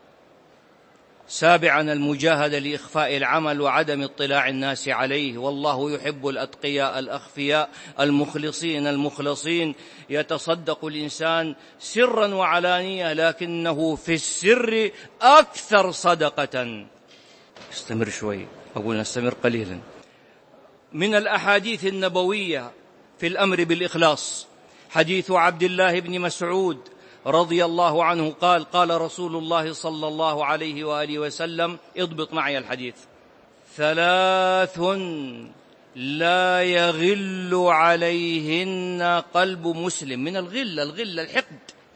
سابعا المجاهدة لإخفاء العمل وعدم اطلاع الناس عليه. والله يحب الأتقياء الأخفياء المخلصين المخلصين. يتصدق الإنسان سرا وعلانية، لكنه في السر أكثر صدقة. استمر شوي، أقول نستمر قليلا. من الأحاديث النبوية في الأمر بالإخلاص حديث عبد الله بن مسعود رضي الله عنه قال: قال رسول الله صلى الله عليه وآله وسلم، اضبط معي الحديث: 3 لا يغل عليهن قلب مسلم. من الغل، الحقد.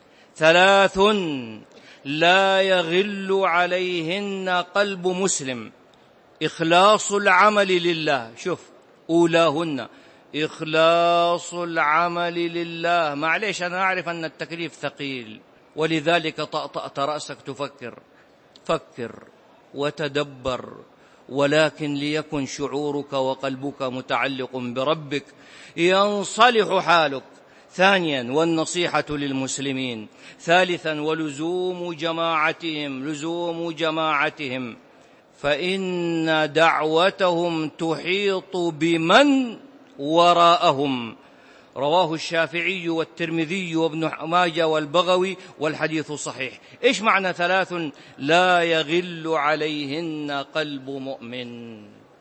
3 لا يغل عليهن قلب مسلم: إخلاص العمل لله. شوف، أولاهن إخلاص العمل لله. معليش أنا أعرف أن التكليف ثقيل، ولذلك طأطأت رأسك تفكر. فكر وتدبر، ولكن ليكن شعورك وقلبك متعلق بربك، ينصلح حالك. 2 والنصيحة للمسلمين. 3 ولزوم جماعتهم، فإن دعوتهم تحيط بمن وراءهم. رواه الشافعي والترمذي وابن ماجه والبغوي، والحديث صحيح. إيش معنى 3 لا يغل عليهن قلب مؤمن؟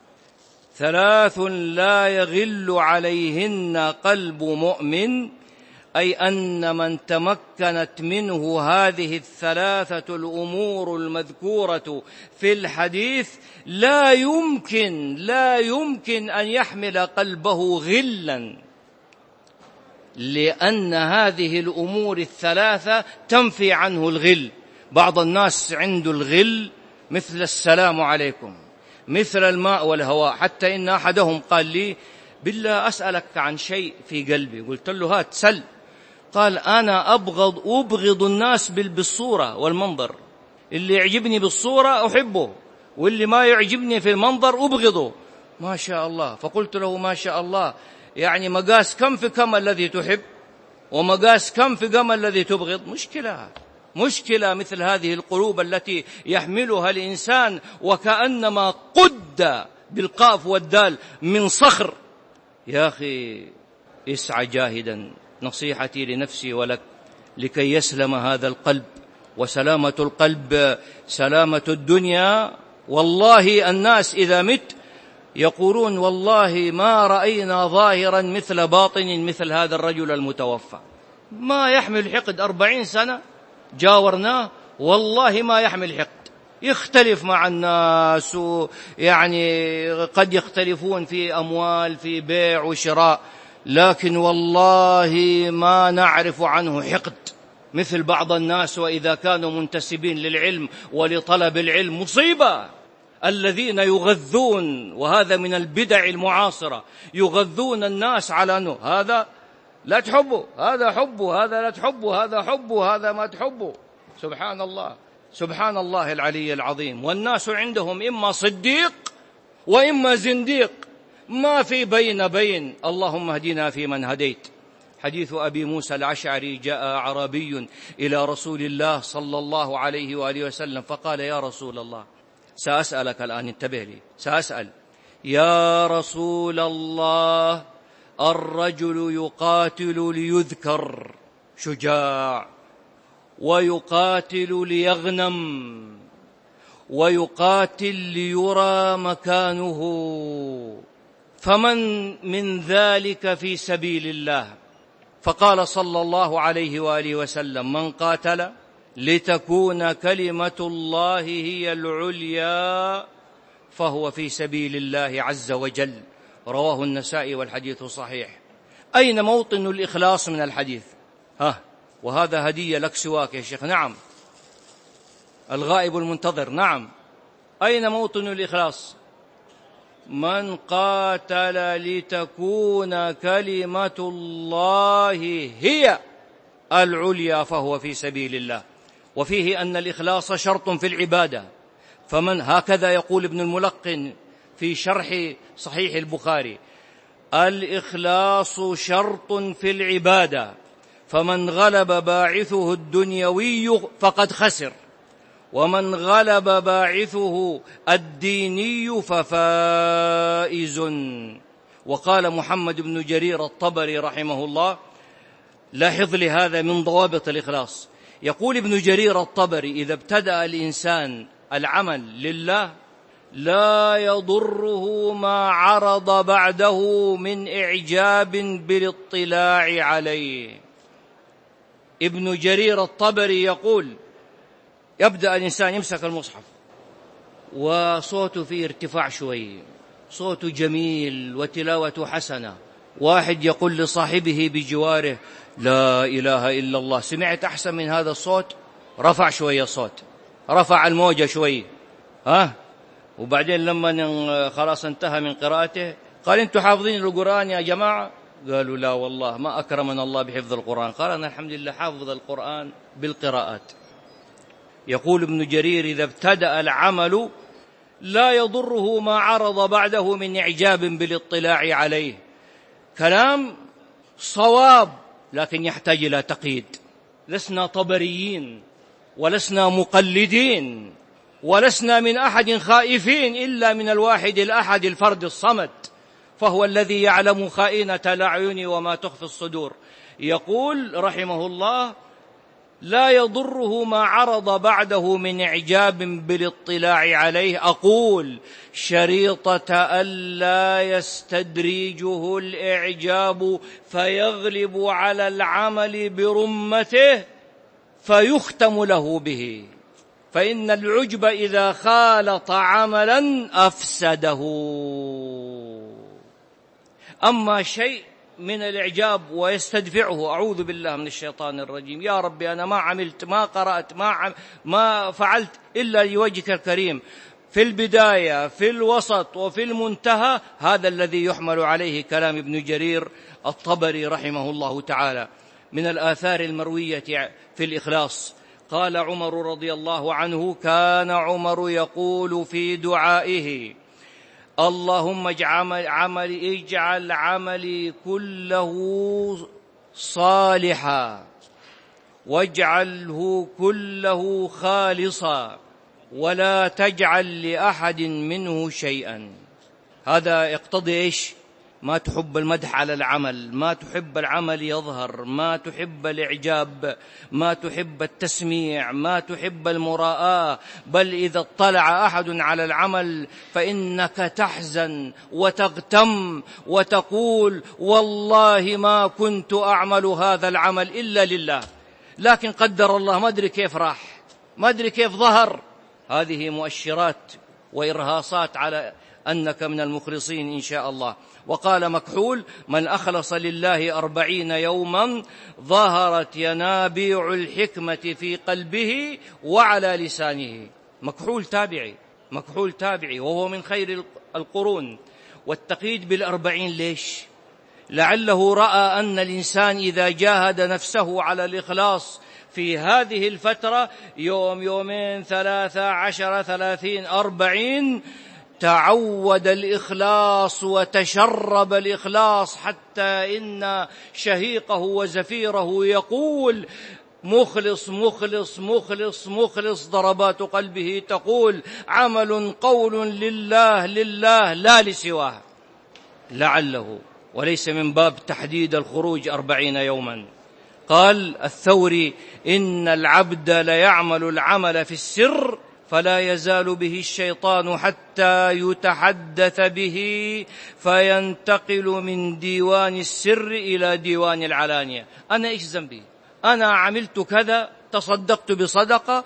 3 لا يغل عليهن قلب مؤمن، أي أن من تمكنت منه هذه 3 الأمور المذكورة في الحديث لا يمكن أن يحمل قلبه غلا، لأن هذه الأمور 3 تنفي عنه الغل. بعض الناس عنده الغل مثل السلام عليكم، مثل الماء والهواء. حتى إن أحدهم قال لي: بالله أسألك عن شيء في قلبي. قلت له: هات سل. قال: أنا أبغض الناس بالصورة والمنظر. اللي يعجبني بالصورة أحبه، واللي ما يعجبني في المنظر أبغضه. ما شاء الله. فقلت له: ما شاء الله، يعني مقاس كم في كم الذي تحب، ومقاس كم في كم الذي تبغض. مشكلة مثل هذه القلوب التي يحملها الإنسان وكأنما قد بالقاف والدال من صخر. يا أخي اسعى جاهدا. نصيحتي لنفسي ولك لكي يسلم هذا القلب، وسلامة القلب سلامة الدنيا. والله الناس إذا مت يقولون: والله ما رأينا ظاهرا مثل باطن مثل هذا الرجل المتوفى. ما يحمل حقد 40 سنة جاورناه والله ما يحمل حقد. يختلف مع الناس، ويعني قد يختلفون في أموال، في بيع وشراء، لكن والله ما نعرف عنه حقد مثل بعض الناس. وإذا كانوا منتسبين للعلم ولطلب العلم مصيبة. الذين يغذون، وهذا من البدع المعاصرة، يغذون الناس على أنه هذا لا تحبه، هذا حبه، هذا لا تحبه، هذا حبه، هذا ما تحبه. سبحان الله، سبحان الله العلي العظيم. والناس عندهم إما صديق وإما زنديق، ما في بين. اللهم اهدنا فيمن هديت. حديث أبي موسى الأشعري: جاء أعرابي إلى رسول الله صلى الله عليه وآله وسلم فقال: يا رسول الله، سأسألك الآن، انتبه لي، سأسأل: يا رسول الله، الرجل يقاتل ليذكر شجاع، ويقاتل ليغنم، ويقاتل ليرى مكانه، فمن من ذلك في سبيل الله؟ فقال صلى الله عليه وآله وسلم: من قاتل لتكون كلمة الله هي العليا فهو في سبيل الله عز وجل. رواه النسائي والحديث صحيح. أين موطن الإخلاص من الحديث؟ وهذا هدية لك سواك يا شيخ. نعم. الغائب المنتظر. نعم. أين موطن الإخلاص؟ من قاتل لتكون كلمة الله هي العليا فهو في سبيل الله. وفيه أن الإخلاص شرط في العبادة. فمن، هكذا يقول ابن الملقن في شرح صحيح البخاري: الإخلاص شرط في العبادة، فمن غلب باعثه الدنيوي فقد خسر، ومن غلب باعثه الديني ففائز. وقال محمد بن جرير الطبري رحمه الله، لاحظ لهذا من ضوابط الإخلاص، يقول ابن جرير الطبري: إذا ابتدأ الإنسان العمل لله لا يضره ما عرض بعده من إعجاب بالاطلاع عليه. ابن جرير الطبري يقول: يبدأ الإنسان يمسك المصحف وصوته فيه ارتفاع شوي، صوته جميل وتلاوته حسنة، واحد يقول لصاحبه بجواره: لا إله إلا الله، سمعت أحسن من هذا الصوت؟ رفع شوية الصوت، رفع الموجة شوي، وبعدين لما خلاص انتهى من قراءته قال: انتوا حافظين القرآن يا جماعة؟ قالوا: لا والله، ما أكرمنا الله بحفظ القرآن. قال: أنا الحمد لله حافظ القرآن بالقراءات. يقول ابن جرير: إذا ابتدأ العمل لا يضره ما عرض بعده من إعجاب بالاطلاع عليه. كلام صواب، لكن يحتاج إلى تقييد. لسنا طبريين، ولسنا مقلدين، ولسنا من أحد خائفين إلا من الواحد الأحد الفرد الصمد، فهو الذي يعلم خائنة الأعين وما تخفي الصدور. يقول رحمه الله: لا يضره ما عرض بعده من إعجاب بالاطلاع عليه. أقول: شريطة ألا يستدريجه الإعجاب فيغلب على العمل برمته فيختم له به، فإن العجب إذا خالط عملا أفسده. أما شيء من الإعجاب ويستدفعه، أعوذ بالله من الشيطان الرجيم، يا ربي أنا ما عملت، ما قرأت، ما فعلت إلا لوجهك الكريم، في البداية في الوسط وفي المنتهى، هذا الذي يحمل عليه كلام ابن جرير الطبري رحمه الله تعالى. من الآثار المروية في الإخلاص، قال عمر رضي الله عنه: كان عمر يقول في دعائه: اللهم اجعل عملي كله صالحا، واجعله كله خالصا، ولا تجعل لأحد منه شيئا. هذا يقتضي إيش؟ ما تحب المدح على العمل، ما تحب العمل يظهر، ما تحب الإعجاب، ما تحب التسميع، ما تحب المراءة، بل إذا اطلع أحد على العمل فإنك تحزن وتغتم وتقول: والله ما كنت أعمل هذا العمل إلا لله، لكن قدر الله ما أدري كيف راح، ما أدري كيف ظهر. هذه مؤشرات وإرهاصات على أنك من المخلصين إن شاء الله. وقال مكحول: من أخلص لله 40 يوما ظهرت ينابيع الحكمة في قلبه وعلى لسانه. مكحول تابعي وهو من خير القرون. والتقييد بال40 ليش؟ لعله رأى أن الإنسان إذا جاهد نفسه على الإخلاص في هذه الفترة، يوم، يومين، 3، 10، 30، 40، تعود الإخلاص وتشرب الإخلاص حتى إن شهيقه وزفيره يقول: مخلص مخلص مخلص مخلص. ضربات قلبه تقول: عمل قول لله لله لا لسواه. لعله، وليس من باب تحديد الخروج 40 يوما. قال الثوري: إن العبد ليعمل العمل في السر فلا يزال به الشيطان حتى يتحدث به فينتقل من ديوان السر إلى ديوان العلانية. أنا إيش ذنبي؟ أنا عملت كذا، تصدقت بصدقة،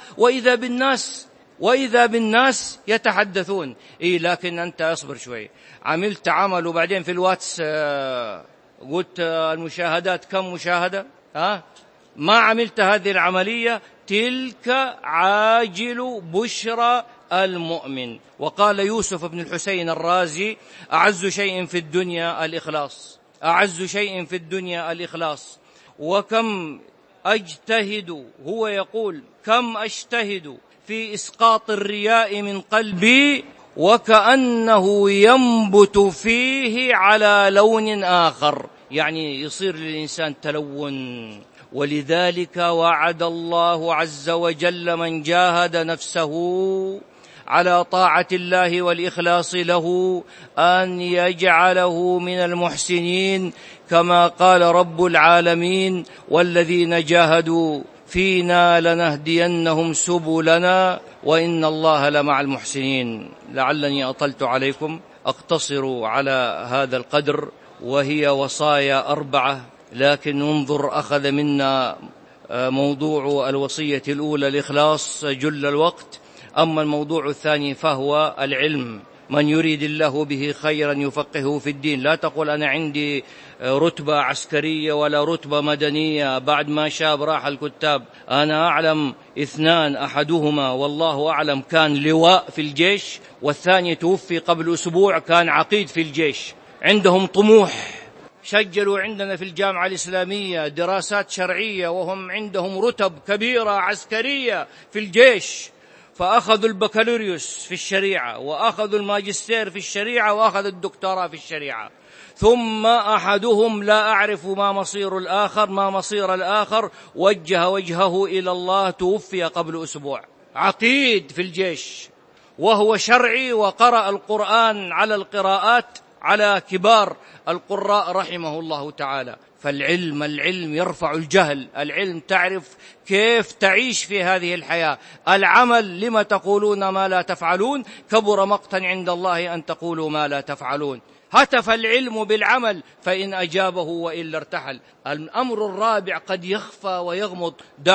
وإذا بالناس يتحدثون. لكن أنت أصبر شوي، عملت عمل وبعدين في الواتس قلت المشاهدات كم مشاهدة؟ ما عملت هذه العملية. تلك عاجل بشرى المؤمن. وقال يوسف بن الحسين الرازي: أعز شيء في الدنيا الإخلاص، أعز شيء في الدنيا الإخلاص. وكم أجتهد، هو يقول: كم أجتهد في إسقاط الرياء من قلبي وكأنه ينبت فيه على لون آخر، يعني يصير للإنسان تلون. ولذلك وعد الله عز وجل من جاهد نفسه على طاعة الله والإخلاص له أن يجعله من المحسنين، كما قال رب العالمين: والذين جاهدوا فينا لنهدينهم سبلنا وإن الله لمع المحسنين. لعلني أطلت عليكم، أقتصر على هذا القدر، وهي وصايا 4. لكن انظر، أخذ منا موضوع الوصية الأولى الإخلاص جل الوقت. أما الموضوع الثاني فهو العلم. من يريد الله به خيرا يفقهه في الدين. لا تقول أنا عندي رتبة عسكرية ولا رتبة مدنية، بعد ما شاب راح الكتاب. أنا أعلم 2، أحدهما والله أعلم كان لواء في الجيش، والثاني توفي قبل أسبوع كان عقيد في الجيش. عندهم طموح، سجلوا عندنا في الجامعة الإسلامية دراسات شرعية وهم عندهم رتب كبيرة عسكرية في الجيش، فأخذوا البكالوريوس في الشريعة، وأخذوا الماجستير في الشريعة، وأخذوا الدكتوراه في الشريعة. ثم أحدهم لا أعرف ما مصير الآخر وجه وجهه إلى الله، توفي قبل أسبوع، عقيد في الجيش وهو شرعي، وقرأ القرآن على القراءات على كبار القراء رحمه الله تعالى. العلم يرفع الجهل. العلم تعرف كيف تعيش في هذه الحياة. العمل: لما تقولون ما لا تفعلون، كبر مقتا عند الله أن تقولوا ما لا تفعلون. هتف العلم بالعمل فإن أجابه وإلا ارتحل. الأمر الرابع قد يخفى ويغمض: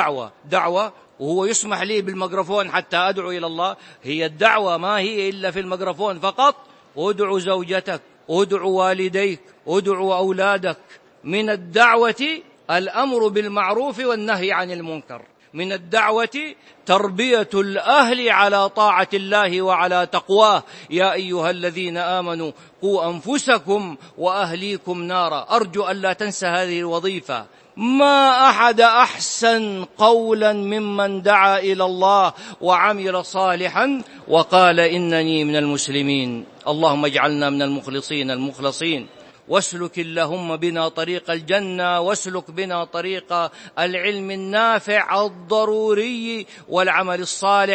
دعوة وهو يسمح لي بالميكروفون حتى أدعو إلى الله. هي الدعوة ما هي إلا في الميكروفون فقط. ادعو زوجتك، ادعو والديك، ادعو أولادك. من الدعوة الأمر بالمعروف والنهي عن المنكر. من الدعوة تربية الأهل على طاعة الله وعلى تقواه. يا أيها الذين آمنوا قوا أنفسكم وأهليكم نارا. أرجو أن لا تنسى هذه الوظيفة. ما أحد أحسن قولا ممن دعا إلى الله وعمل صالحا وقال إنني من المسلمين. اللهم اجعلنا من المخلصين. واسلك اللهم بنا طريق الجنة، واسلك بنا طريق العلم النافع الضروري والعمل الصالح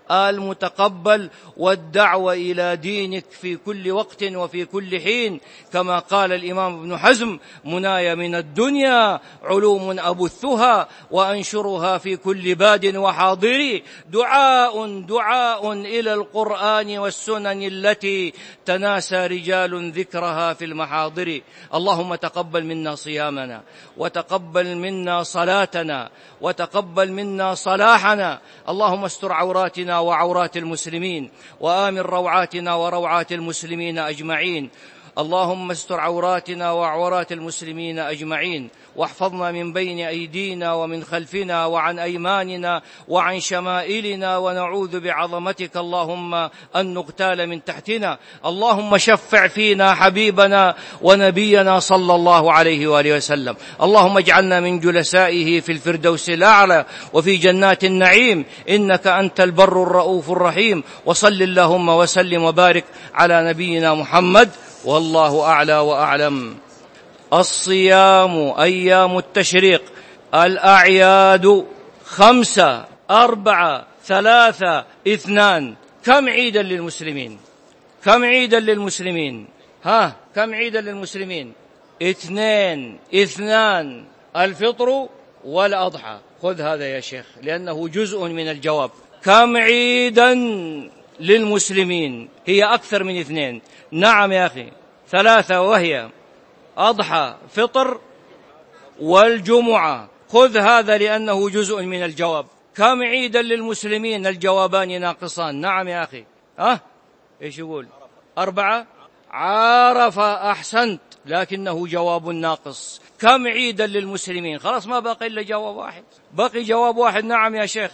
المتقبل، والدعوة إلى دينك في كل وقت وفي كل حين، كما قال الإمام ابن حزم: مناي من الدنيا علوم أبثها وأنشرها في كل باد وحاضر، دعاء إلى القرآن والسنن التي تناسى رجال ذكرها في المحاضر. اللهم تقبل منا صيامنا، وتقبل منا صلاتنا، وتقبل منا صلاحنا. اللهم استر عوراتنا وعورات المسلمين، وآمن روعاتنا وروعات المسلمين أجمعين. اللهم استر عوراتنا وعورات المسلمين أجمعين، واحفظنا من بين أيدينا ومن خلفنا وعن أيماننا وعن شمائلنا، ونعوذ بعظمتك اللهم أن نغتال من تحتنا. اللهم شفع فينا حبيبنا ونبينا صلى الله عليه وآله وسلم. اللهم اجعلنا من جلسائه في الفردوس الأعلى وفي جنات النعيم، إنك أنت البر الرؤوف الرحيم. وصل اللهم وسلم وبارك على نبينا محمد، والله أعلى وأعلم. الصيام أيام التشريق، الأعياد 5 4 3 2. كم عيدا للمسلمين؟ كم عيدا للمسلمين؟ كم عيدا للمسلمين؟ 2 الفطر والأضحى. خذ هذا يا شيخ لأنه جزء من الجواب. كم عيدا للمسلمين؟ هي أكثر من 2. نعم يا أخي، 3، وهي أضحى، فطر، والجمعة. خذ هذا لأنه جزء من الجواب. كم عيدا للمسلمين؟ الجوابان ناقصان. نعم يا أخي. إيش يقول؟ 4. عرفة، أحسنت، لكنه جواب ناقص. كم عيدا للمسلمين؟ خلاص ما بقي إلا جواب واحد. بقي جواب واحد. نعم يا شيخ.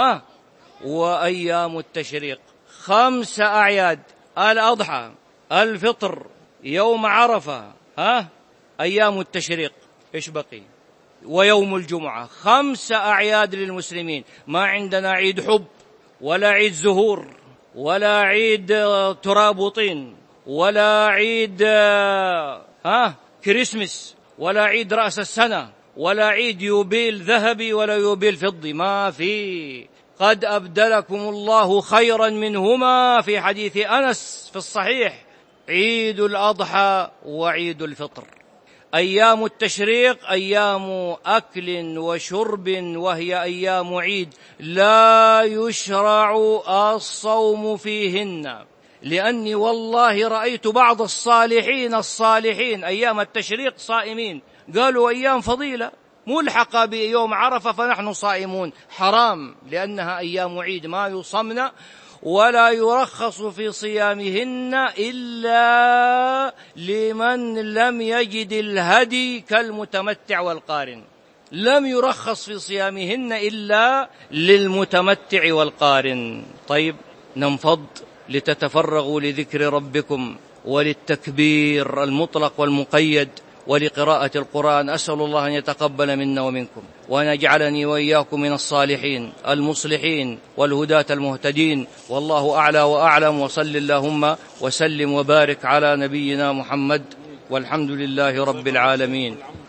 وأيام التشريق 5 أعياد: الأضحى، الفطر، يوم عرفة، أيام التشريق. إيش بقي؟ ويوم الجمعة. 5 أعياد للمسلمين. ما عندنا عيد حب، ولا عيد زهور، ولا عيد تراب وطين، ولا عيد كريسمس، ولا عيد رأس السنة، ولا عيد يوبيل ذهبي ولا يوبيل فضي. ما في. قد أبدلكم الله خيرا منهما في حديث أنس في الصحيح: عيد الأضحى وعيد الفطر. أيام التشريق أيام أكل وشرب، وهي أيام عيد لا يشرع الصوم فيهن، لأني والله رأيت بعض الصالحين أيام التشريق صائمين. قالوا أيام فضيلة ملحقة بيوم عرفة فنحن صائمون. حرام، لأنها أيام عيد ما يصمن، ولا يرخص في صيامهن إلا لمن لم يجد الهدي كالمتمتع والقارن. لم يرخص في صيامهن إلا للمتمتع والقارن. طيب، ننفض لتتفرغوا لذكر ربكم وللتكبير المطلق والمقيد ولقراءة القرآن. أسأل الله أن يتقبل منا ومنكم، وأن يجعلني وإياكم من الصالحين المصلحين والهداة المهتدين. والله أعلى وأعلم. وصل اللهم وسلم وبارك على نبينا محمد، والحمد لله رب العالمين.